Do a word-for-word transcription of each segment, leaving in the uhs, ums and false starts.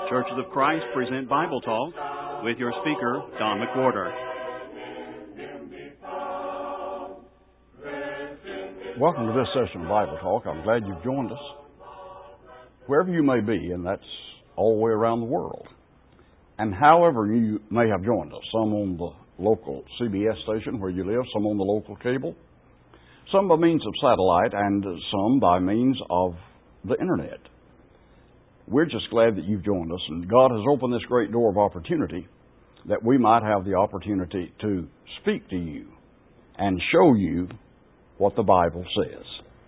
Churches of Christ present Bible Talk with your speaker, Don McWhorter. Welcome to this session of Bible Talk. I'm glad you've joined us. Wherever you may be, and that's all the way around the world. And however you may have joined us, some on the local C B S station where you live, some on the local cable, some by means of satellite, and some by means of the Internet. We're just glad that you've joined us, and God has opened this great door of opportunity that we might have the opportunity to speak to you and show you what the Bible says.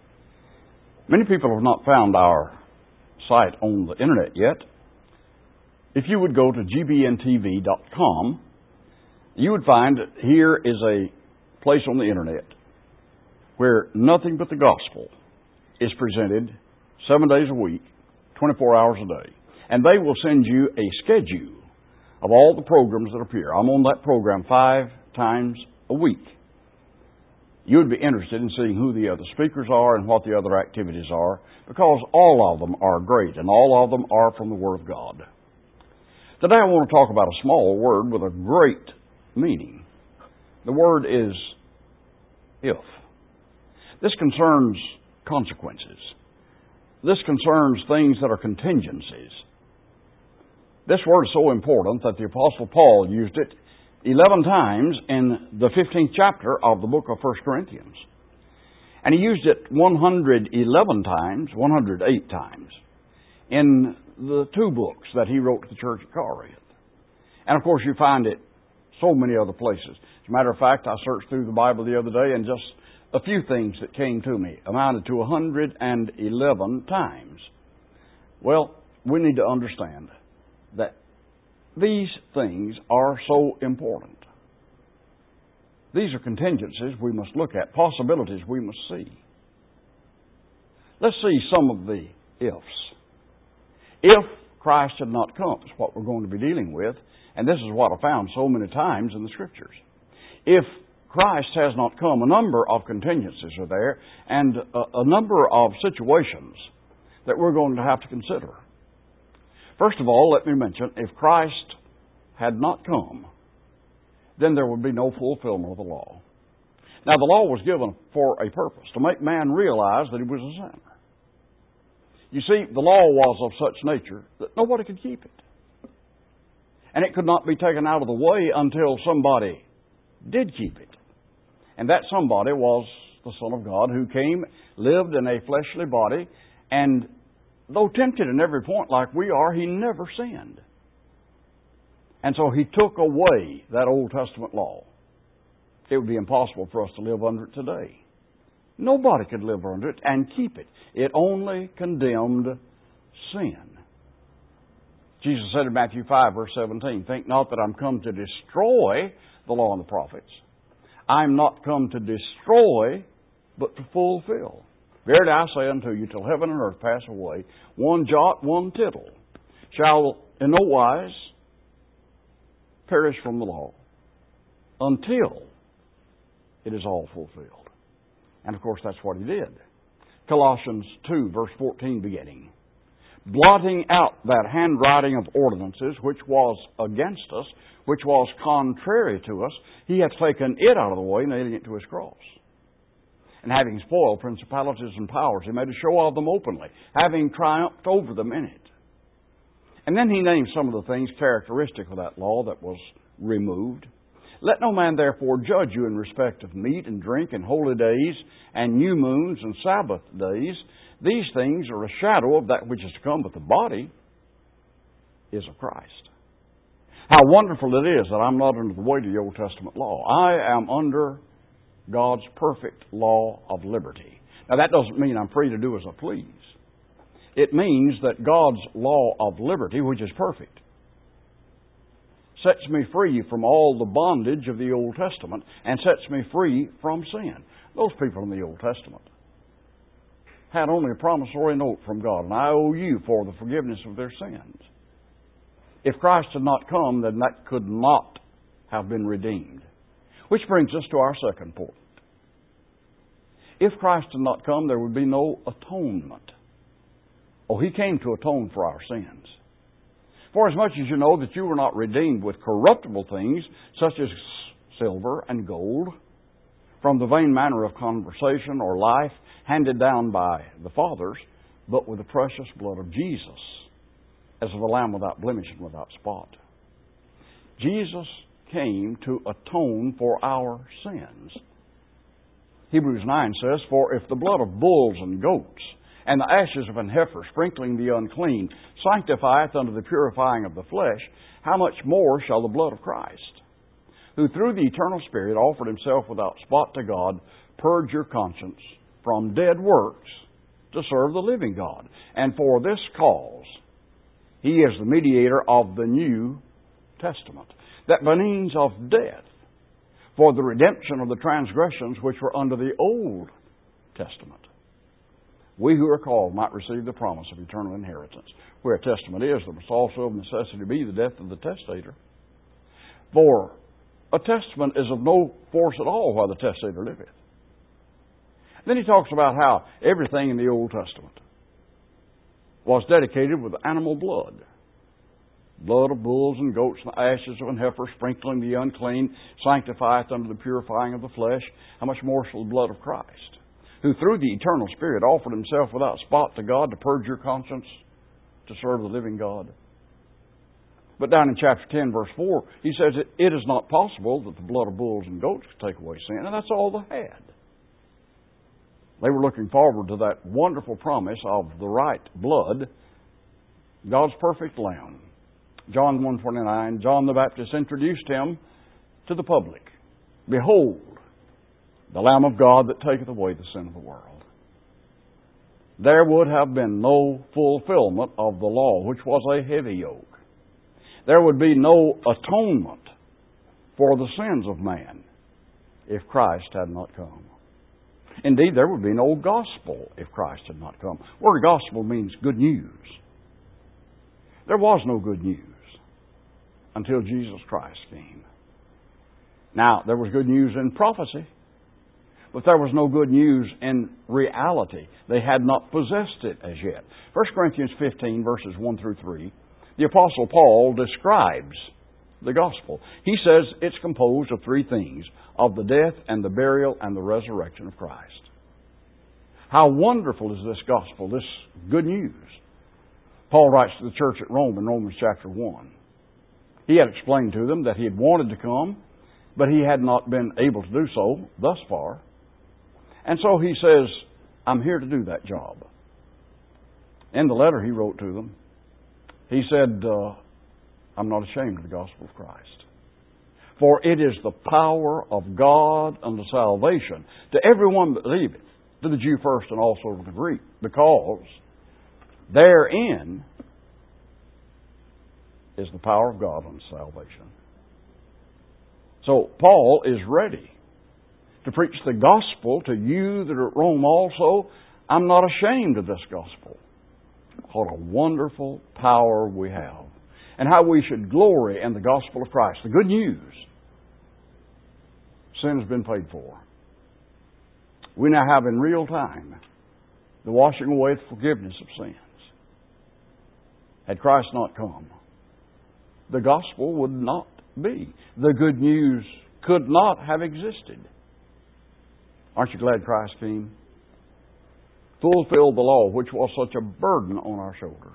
Many people have not found our site on the Internet yet. If you would go to G B N T V dot com, you would find that here is a place on the Internet where nothing but the gospel is presented seven days a week, twenty-four hours a day. And they will send you a schedule of all the programs that appear. I'm on that program five times a week. You would be interested in seeing who the other speakers are and what the other activities are, because all of them are great and all of them are from the Word of God. Today I want to talk about a small word with a great meaning. The word is if. This concerns consequences. This concerns things that are contingencies. This word is so important that the Apostle Paul used it eleven times in the fifteenth chapter of the book of First Corinthians. And he used it one hundred eleven times, one hundred eight times, in the two books that he wrote to the church at Corinth. And of course you find it so many other places. As a matter of fact, I searched through the Bible the other day, and just a few things that came to me amounted to one hundred eleven times. Well, we need to understand that these things are so important. These are contingencies we must look at, possibilities we must see. Let's see some of the ifs. If Christ had not come, is what we're going to be dealing with, and this is what I found so many times in the Scriptures. If Christ has not come, a number of contingencies are there, and a, a number of situations that we're going to have to consider. First of all, let me mention, if Christ had not come, then there would be no fulfillment of the law. Now, the law was given for a purpose, to make man realize that he was a sinner. You see, the law was of such nature that nobody could keep it. And it could not be taken out of the way until somebody did keep it. And that somebody was the Son of God, who came, lived in a fleshly body, and though tempted in every point like we are, He never sinned. And so He took away that Old Testament law. It would be impossible for us to live under it today. Nobody could live under it and keep it. It only condemned sin. Jesus said in Matthew five, verse seventeen, "Think not that I'm come to destroy the law and the prophets. I'm not come to destroy, but to fulfill. Verily I say unto you, till heaven and earth pass away, one jot, one tittle shall in no wise perish from the law, until it is all fulfilled." And of course that's what He did. Colossians two, verse fourteen beginning. "Blotting out that handwriting of ordinances which was against us, which was contrary to us, He hath taken it out of the way, nailing it to His cross. And having spoiled principalities and powers, He made a show of them openly, having triumphed over them in it." And then He named some of the things characteristic of that law that was removed. "Let no man therefore judge you in respect of meat and drink and holy days and new moons and Sabbath days. These things are a shadow of that which is to come, but the body is of Christ." How wonderful it is that I'm not under the weight of the Old Testament law. I am under God's perfect law of liberty. Now that doesn't mean I'm free to do as I please. It means that God's law of liberty, which is perfect, sets me free from all the bondage of the Old Testament and sets me free from sin. Those people in the Old Testament had only a promissory note from God, and I owe you for the forgiveness of their sins. If Christ had not come, then that could not have been redeemed. Which brings us to our second point. If Christ had not come, there would be no atonement. Oh, He came to atone for our sins. For as much as you know that you were not redeemed with corruptible things, such as silver and gold, from the vain manner of conversation or life handed down by the fathers, but with the precious blood of Jesus, as of a lamb without blemish and without spot. Jesus came to atone for our sins. Hebrews nine says, For if the blood of bulls and goats, and the ashes of an heifer, sprinkling the unclean, sanctifieth unto the purifying of the flesh, how much more shall the blood of Christ, who through the eternal Spirit offered Himself without spot to God, purge your conscience from dead works to serve the living God? And for this cause He is the mediator of the New Testament, that by means of death, for the redemption of the transgressions which were under the Old Testament, we who are called might receive the promise of eternal inheritance. Where a testament is, there must also of necessity be the death of the testator. For a testament is of no force at all while the testator liveth. Then he talks about how everything in the Old Testament was dedicated with animal blood. Blood of bulls and goats and the ashes of an heifer, sprinkling the unclean, sanctifieth unto the purifying of the flesh. How much more shall the blood of Christ, who through the eternal Spirit offered Himself without spot to God, to purge your conscience, to serve the living God? But down in chapter ten, verse four, he says it, it is not possible that the blood of bulls and goats could take away sin, and that's all they had. They were looking forward to that wonderful promise of the right blood, God's perfect Lamb. John one twenty-nine, John the Baptist introduced Him to the public. Behold, the Lamb of God that taketh away the sin of the world. There would have been no fulfillment of the law, which was a heavy yoke. There would be no atonement for the sins of man if Christ had not come. Indeed, there would be no gospel if Christ had not come. The word gospel means good news. There was no good news until Jesus Christ came. Now, there was good news in prophecy, but there was no good news in reality. They had not possessed it as yet. First Corinthians fifteen, verses one through three, the Apostle Paul describes the gospel. He says it's composed of three things: of the death and the burial and the resurrection of Christ. How wonderful is this gospel, this good news? Paul writes to the church at Rome in Romans chapter one. He had explained to them that he had wanted to come, but he had not been able to do so thus far. And so he says, I'm here to do that job. In the letter he wrote to them, he said, uh, I'm not ashamed of the gospel of Christ. For it is the power of God unto salvation to everyone that believeth, to the Jew first and also to the Greek, because therein is the power of God unto salvation. So Paul is ready to preach the gospel to you that are at Rome also. I'm not ashamed of this gospel. What a wonderful power we have. And how we should glory in the gospel of Christ. The good news. Sin has been paid for. We now have in real time the washing away, the forgiveness of sins. Had Christ not come, the gospel would not be. The good news could not have existed. Aren't you glad Christ came? Fulfilled the law, which was such a burden on our shoulders.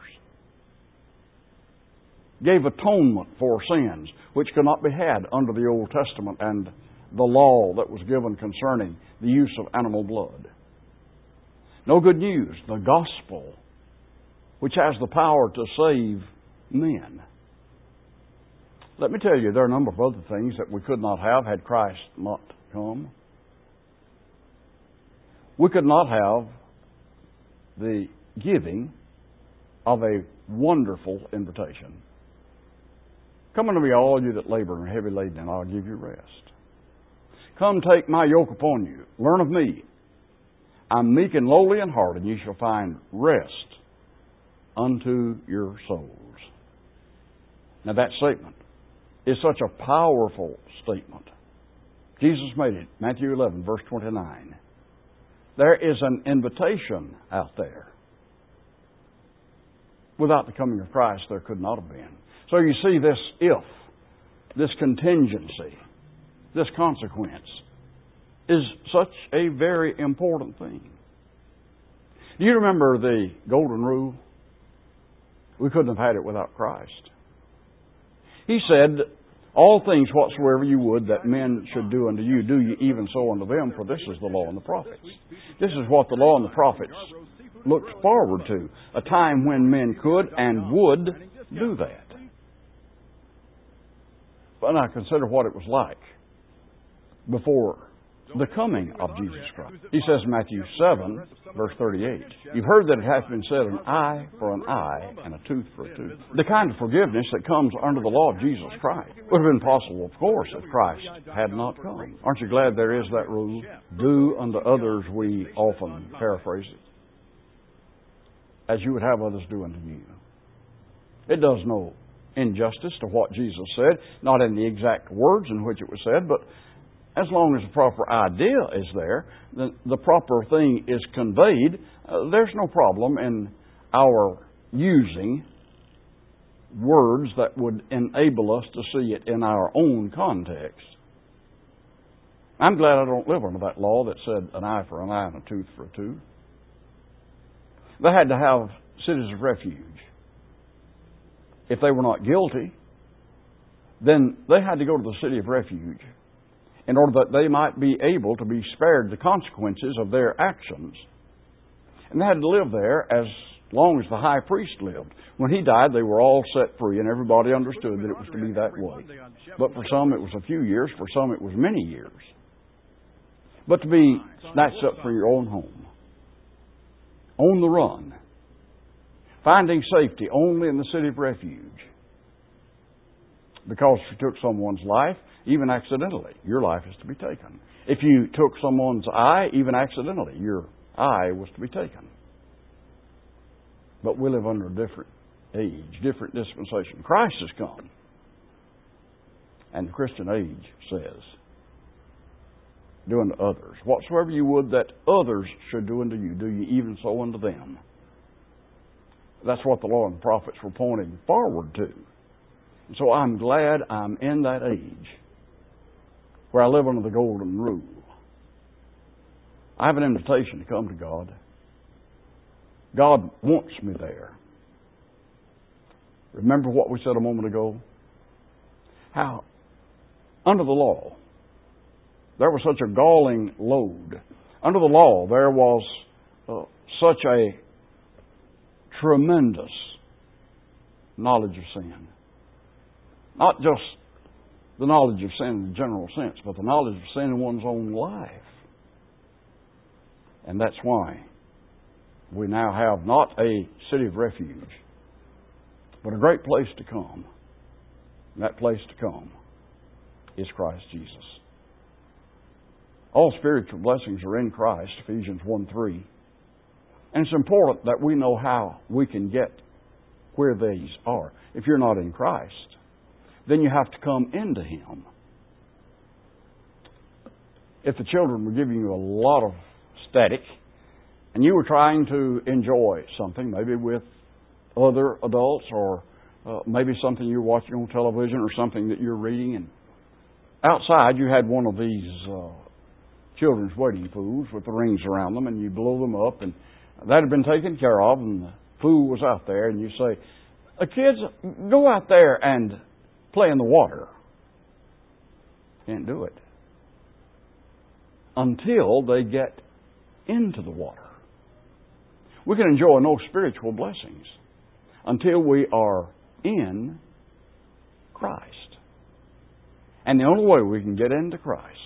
Gave atonement for sins, which could not be had under the Old Testament and the law that was given concerning the use of animal blood. No good news, the gospel, which has the power to save men. Let me tell you, there are a number of other things that we could not have had Christ not come. We could not have the giving of a wonderful invitation. Come unto me, all you that labor and are heavy laden, and I'll give you rest. Come take my yoke upon you. Learn of me. I'm meek and lowly in heart, and ye shall find rest unto your souls. Now that statement is such a powerful statement. Jesus made it, Matthew eleven, verse twenty-nine. There is an invitation out there. Without the coming of Christ, there could not have been. So you see, this if, this contingency, this consequence is such a very important thing. Do you remember the golden rule? We couldn't have had it without Christ. He said, all things whatsoever you would that men should do unto you, do ye even so unto them, for this is the law and the prophets. This is what the law and the prophets looked forward to, a time when men could and would do that. But now consider what it was like before the coming of Jesus Christ. He says in Matthew seven, verse thirty-eight, you've heard that it hath been said, an eye for an eye and a tooth for a tooth. The kind of forgiveness that comes under the law of Jesus Christ would have been possible, of course, if Christ had not come. Aren't you glad there is that rule? Do unto others, we often paraphrase it, as you would have others do unto you. It does no injustice to what Jesus said, not in the exact words in which it was said, but as long as the proper idea is there, the, the proper thing is conveyed, uh, there's no problem in our using words that would enable us to see it in our own context. I'm glad I don't live under that law that said an eye for an eye and a tooth for a tooth. They had to have cities of refuge. If they were not guilty, then they had to go to the city of refuge in order that they might be able to be spared the consequences of their actions. And they had to live there as long as the high priest lived. When he died, they were all set free, and everybody understood that it was to be that way. But for some, it was a few years. For some, it was many years. But to be snatched up from your own home, on the run, finding safety only in the city of refuge, because if you took someone's life, even accidentally, your life is to be taken. If you took someone's eye, even accidentally, your eye was to be taken. But we live under a different age, different dispensation. Christ has come. And the Christian age says, do unto others whatsoever you would that others should do unto you, do ye even so unto them. That's what the law and the prophets were pointing forward to. And so I'm glad I'm in that age where I live under the golden rule. I have an invitation to come to God. God wants me there. Remember what we said a moment ago? How under the law there was such a galling load. Under the law there was uh, such a tremendous knowledge of sin. Not just the knowledge of sin in the general sense, but the knowledge of sin in one's own life. And that's why we now have not a city of refuge, but a great place to come. And that place to come is Christ Jesus. All spiritual blessings are in Christ, Ephesians one three. And it's important that we know how we can get where these are. If you're not in Christ, then you have to come into Him. If the children were giving you a lot of static, and you were trying to enjoy something, maybe with other adults, or uh, maybe something you're watching on television, or something that you're reading, and outside you had one of these uh, children's wading pools with the rings around them, and you blow them up, and that had been taken care of, and the pool was out there, and you say, uh, kids, go out there and play in the water. Can't do it until they get into the water. We can enjoy no spiritual blessings until we are in Christ. And the only way we can get into Christ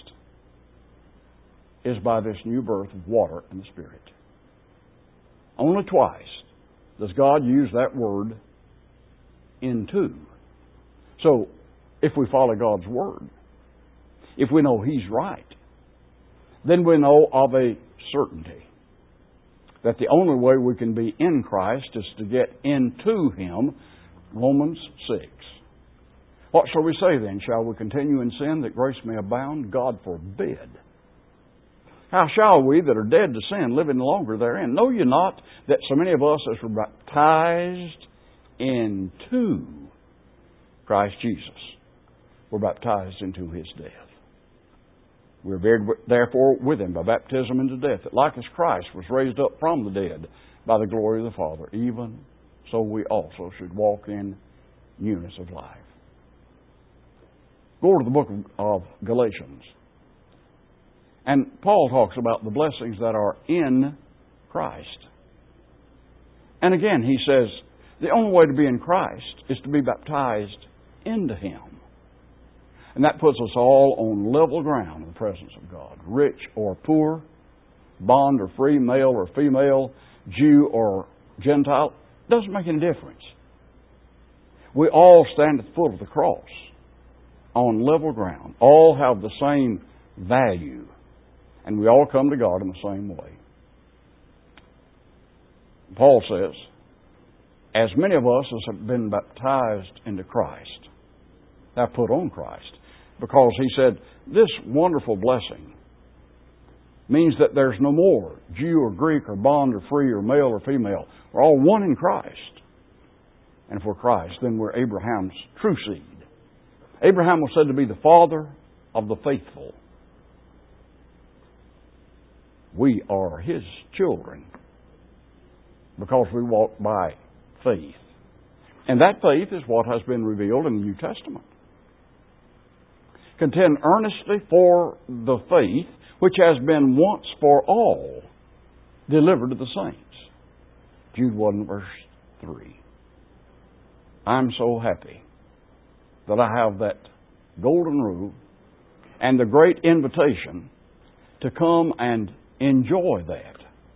is by this new birth of water and the Spirit. Only twice does God use that word into. So, if we follow God's Word, if we know He's right, then we know of a certainty that the only way we can be in Christ is to get into Him. Romans six. What shall we say then? Shall we continue in sin that grace may abound? God forbid. How shall we that are dead to sin live any longer therein? Know ye not that so many of us as were baptized into Christ Jesus. We're baptized into His death. We're buried therefore with Him by baptism into death, that like as Christ was raised up from the dead by the glory of the Father, even so we also should walk in newness of life. Go to the book of Galatians. And Paul talks about the blessings that are in Christ. And again, he says, the only way to be in Christ is to be baptized into Him. And that puts us all on level ground in the presence of God. Rich or poor, bond or free, male or female, Jew or Gentile, doesn't make any difference. We all stand at the foot of the cross on level ground. All have the same value. And we all come to God in the same way. Paul says, as many of us as have been baptized into Christ, have put on Christ. Because he said, this wonderful blessing means that there's no more Jew or Greek or bond or free or male or female. We're all one in Christ. And if we're Christ, then we're Abraham's true seed. Abraham was said to be the father of the faithful. We are his children because we walk by faith. And that faith is what has been revealed in the New Testament. Contend earnestly for the faith which has been once for all delivered to the saints. Jude one, verse three. I'm so happy that I have that golden rule and the great invitation to come and enjoy that.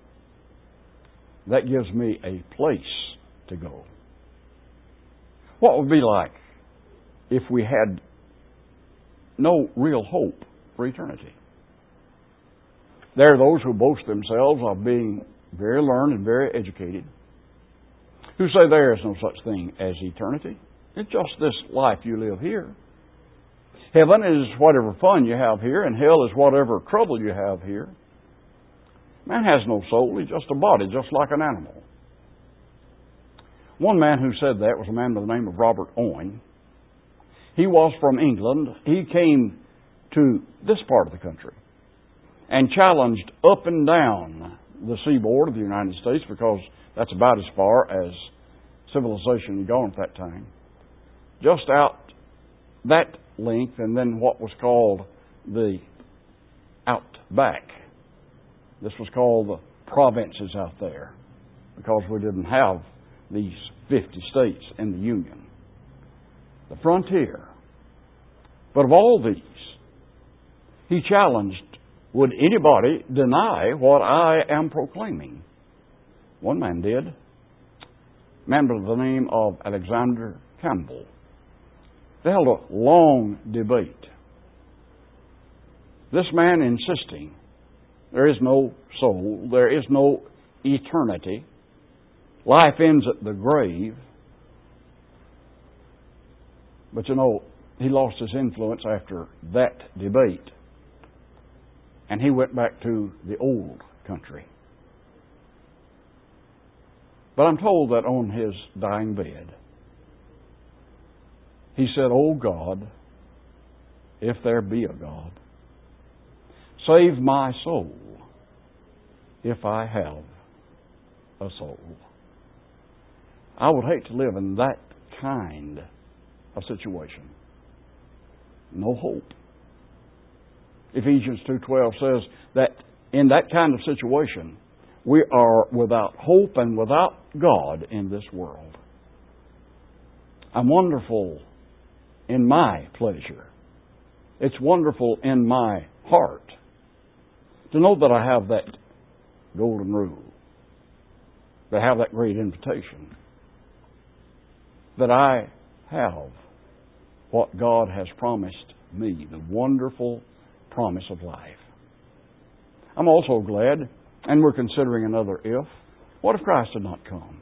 That gives me a place to go. What would it be like if we had no real hope for eternity? There are those who boast themselves of being very learned and very educated, who say there is no such thing as eternity. It's just this life you live here. Heaven is whatever fun you have here, and hell is whatever trouble you have here. Man has no soul. He's just a body, just like an animal. One man who said that was a man by the name of Robert Owen. He was from England. He came to this part of the country and challenged up and down the seaboard of the United States, because that's about as far as civilization had gone at that time. Just out that length, and then what was called the outback. This was called the provinces out there, because we didn't have these fifty states in the Union. The frontier. But of all these, he challenged, would anybody deny what I am proclaiming? One man did. A man by the name of Alexander Campbell. They held a long debate. This man insisting there is no soul, there is no eternity, life ends at the grave. But you know, he lost his influence after that debate. And he went back to the old country. But I'm told that on his dying bed, he said, "O God, if there be a God, save my soul if I have a soul." I would hate to live in that kind of situation. No hope. Ephesians two twelve says that in that kind of situation, we are without hope and without God in this world. I'm wonderful in my pleasure. It's wonderful in my heart to know that I have that golden rule, that I have that great invitation, that I have what God has promised me, the wonderful promise of life. I'm also glad, and we're considering another if. What if Christ had not come?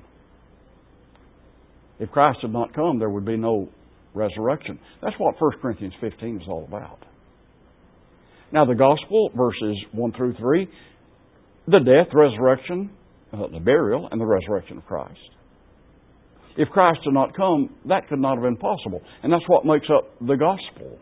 If Christ had not come, there would be no resurrection. That's what First Corinthians fifteen is all about. Now, the Gospel, verses one through three, the death, resurrection, uh, the burial, and the resurrection of Christ. If Christ had not come, that could not have been possible. And that's what makes up the gospel.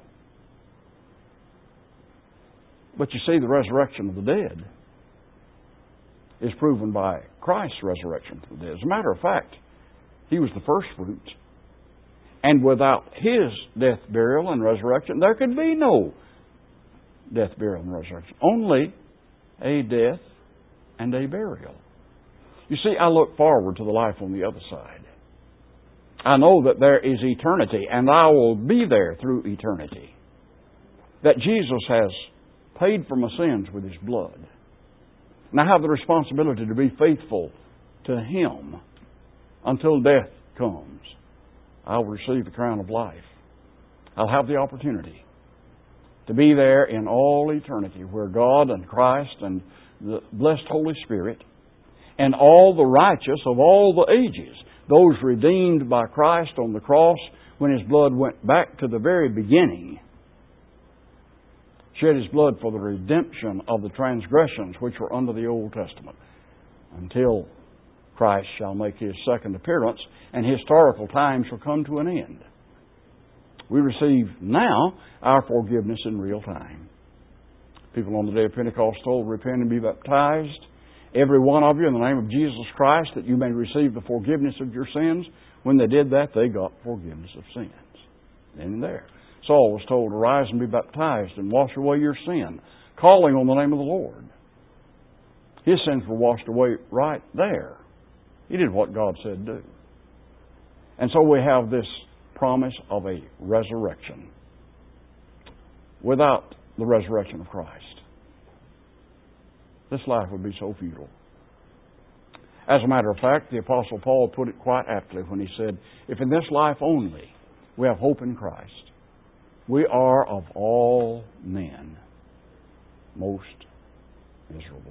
But you see, the resurrection of the dead is proven by Christ's resurrection from the dead. As a matter of fact, He was the first fruits. And without His death, burial, and resurrection, there could be no death, burial, and resurrection. Only a death and a burial. You see, I look forward to the life on the other side. I know that there is eternity, and I will be there through eternity. That Jesus has paid for my sins with His blood. And I have the responsibility to be faithful to Him until death comes. I will receive the crown of life. I'll have the opportunity to be there in all eternity where God and Christ and the blessed Holy Spirit and all the righteous of all the ages, those redeemed by Christ on the cross when His blood went back to the very beginning, shed His blood for the redemption of the transgressions which were under the Old Testament, until Christ shall make His second appearance and historical time shall come to an end. We receive now our forgiveness in real time. People on the day of Pentecost told, repent and be baptized, every one of you, in the name of Jesus Christ, that you may receive the forgiveness of your sins. When they did that, they got forgiveness of sins. Then and there. Saul was told, arise and be baptized and wash away your sin, calling on the name of the Lord. His sins were washed away right there. He did what God said do. And so we have this promise of a resurrection. Without the resurrection of Christ, this life would be so futile. As a matter of fact, the Apostle Paul put it quite aptly when he said, if in this life only we have hope in Christ, we are of all men most miserable.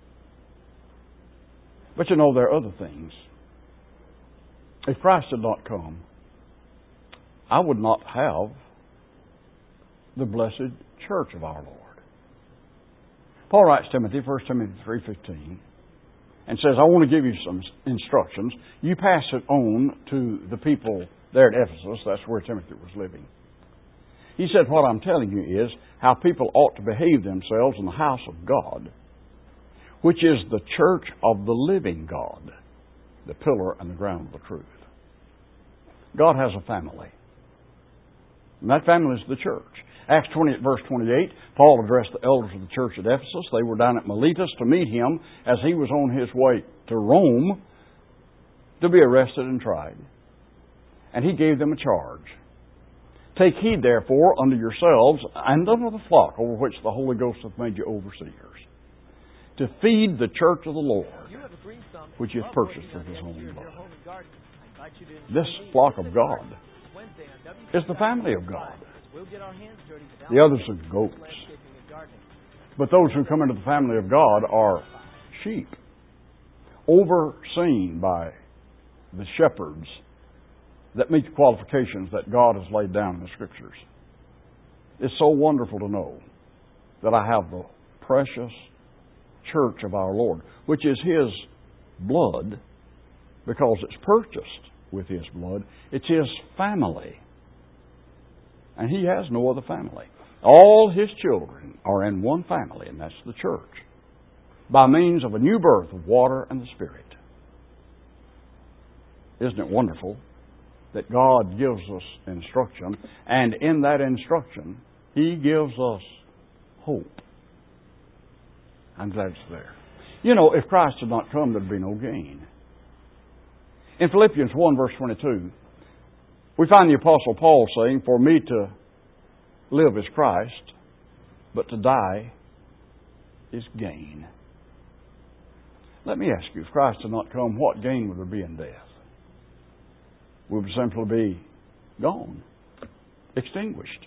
But you know, there are other things. If Christ had not come, I would not have the blessed church of our Lord. Paul writes to Timothy, First Timothy three fifteen, and says, I want to give you some instructions. You pass it on to the people there at Ephesus. That's where Timothy was living. He said, what I'm telling you is how people ought to behave themselves in the house of God, which is the church of the living God, the pillar and the ground of the truth. God has a family. And that family is the church. Acts twenty, verse twenty-eight, Paul addressed the elders of the church at Ephesus. They were down at Miletus to meet him as he was on his way to Rome to be arrested and tried. And he gave them a charge. Take heed, therefore, unto yourselves and unto the flock over which the Holy Ghost hath made you overseers, to feed the church of the Lord, which is purchased with His own blood. This flock of God is the family of God. The others are goats. But those who come into the family of God are sheep, overseen by the shepherds that meet the qualifications that God has laid down in the Scriptures. It's so wonderful to know that I have the precious church of our Lord, which is His blood, because it's purchased with His blood. It's His family. And He has no other family. All His children are in one family, and that's the church, by means of a new birth of water and the Spirit. Isn't it wonderful that God gives us instruction, and in that instruction, He gives us hope. I'm glad it's there. You know, if Christ had not come, there'd be no gain. In Philippians one, verse twenty-two, we find the Apostle Paul saying, for me to live is Christ, but to die is gain. Let me ask you, if Christ had not come, what gain would there be in death? We would simply be gone, extinguished.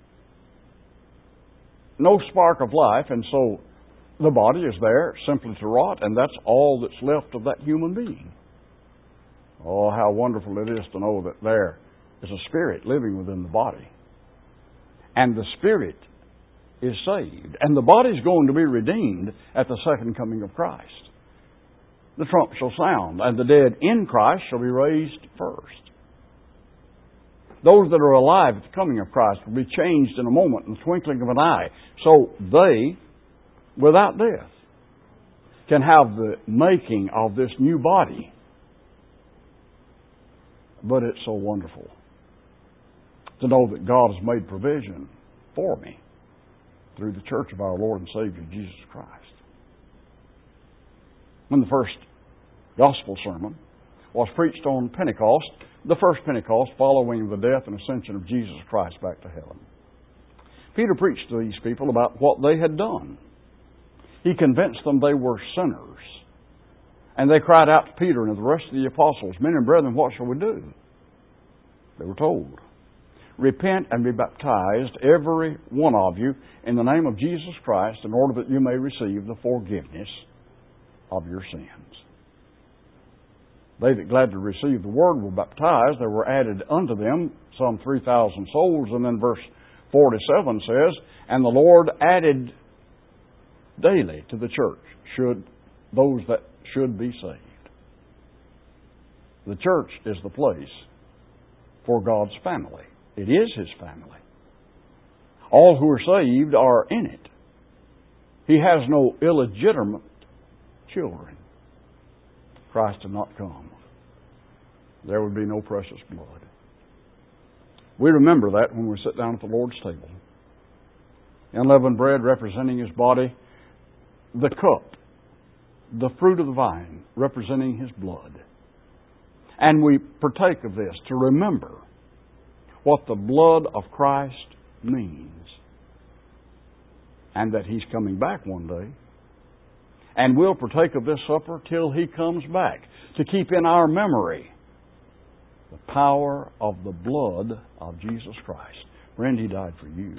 No spark of life, and so the body is there simply to rot, and that's all that's left of that human being. Oh, how wonderful it is to know that there is a spirit living within the body. And the spirit is saved. And the body is going to be redeemed at the second coming of Christ. the trump shall sound, and the dead in Christ shall be raised first. Those that are alive at the coming of Christ will be changed in a moment, in the twinkling of an eye. So they, without death, can have the making of this new body. But it's so wonderful to know that God has made provision for me through the church of our Lord and Savior, Jesus Christ. When the first gospel sermon was preached on Pentecost, the first Pentecost following the death and ascension of Jesus Christ back to heaven, Peter preached to these people about what they had done. He convinced them they were sinners. And they cried out to Peter and to the rest of the apostles, "Men and brethren, what shall we do?" They were told, "Repent and be baptized, every one of you, in the name of Jesus Christ, in order that you may receive the forgiveness of your sins." They that gladly received the word were baptized. There were added unto them some three thousand souls. And then verse forty-seven says, "And the Lord added daily to the church should those that should be saved." The church is the place for God's family. It is His family. All who are saved are in it. He has no illegitimate children. Christ had not come, there would be no precious blood. We remember that when we sit down at the Lord's table. Unleavened bread representing His body, the cup, the fruit of the vine representing His blood. And we partake of this to remember what the blood of Christ means, and that He's coming back one day. And we'll partake of this supper till He comes back, to keep in our memory the power of the blood of Jesus Christ. Friend, He died for you.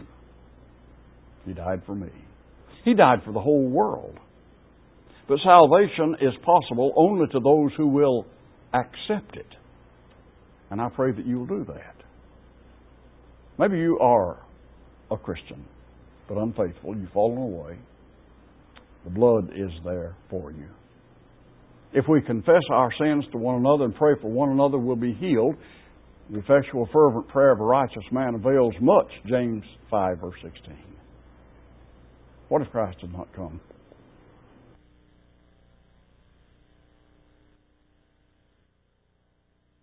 He died for me. He died for the whole world. But salvation is possible only to those who will accept it. And I pray that you will do that. Maybe you are a Christian, but unfaithful. You've fallen away. The blood is there for you. If we confess our sins to one another and pray for one another, we'll be healed. The effectual, fervent prayer of a righteous man avails much, James five, verse sixteen. What if Christ had not come?